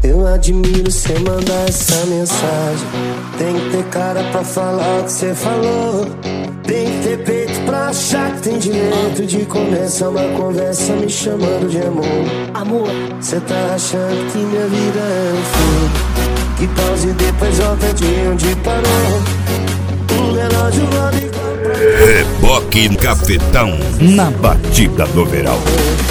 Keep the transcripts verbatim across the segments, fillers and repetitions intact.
Eu admiro cê mandar essa mensagem. Tem que ter cara pra falar o que cê falou. Tem que ter peito pra achar que tem direito de começar uma conversa me chamando de amor. Amor, cê tá achando que minha vida é um filme que pausa e depois volta de onde parou. O relógio roda igual pra... Reboque Cafetão na batida do verão.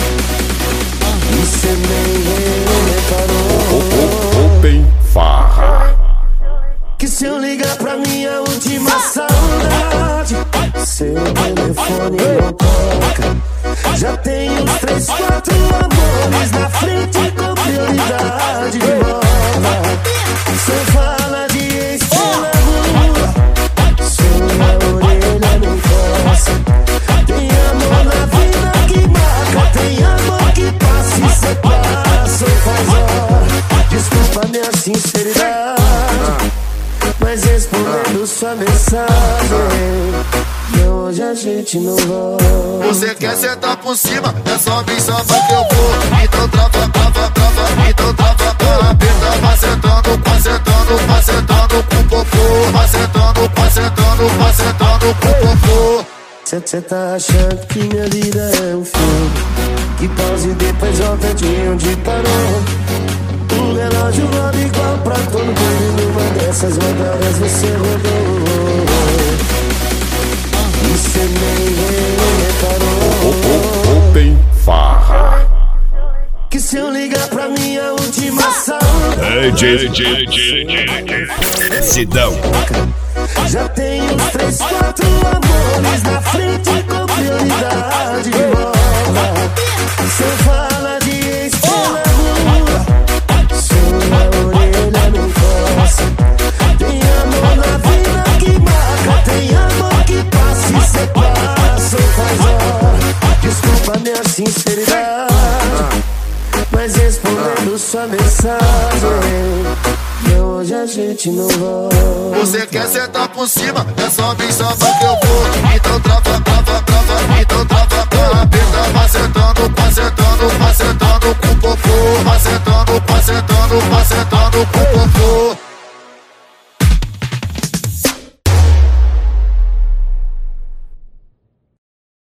E cê nem reparou Open Farra. que se eu ligar pra minha última saudade, seu telefone não toca. Já tenho uns três, quatro amores na frente com prioridade de moda. Cê fala de estrela rua, sua orelha não coça. Tem amor na vida que marca, tem amor que passa e cê passa ou faz hora. Desculpa minha sinceridade, mas respondendo sua mensagem, que hoje a gente não volta. Você quer sentar por cima, é só vir só que eu vou. Então trava, trava, trava, então trava pra aperta. Vai sentando, vai sentando, vai sentando com popô. Vai sentando, vai sentando, vai sentando com popô. Cê, cê tá achando que minha vida é um filme que pausa e depois volta de onde parou. O relógio roda igual pra todo mundo, e numa dessas rodadas você rodou. E cê nem reparou Open Farra. que se eu ligar pra minha última saudade, Sidão. já tenho uns três, quatro amores na frente com prioridade de moda. Cê fala de estrela rua, sua orelha não coça. Tem amor na vida que marca, tem amor que passa e cê passa ou faz hora. Desculpa minha sinceridade, mas respondendo sua mensagem, que hoje a gente não volta. Você quer sentar por cima, é só vir só que eu vou. Então trava, trava, trava, então trava pra aperta. Vai sentando, vai sentando, vai sentando com popô. Vai sentando, vai sentando, vai sentando com popô.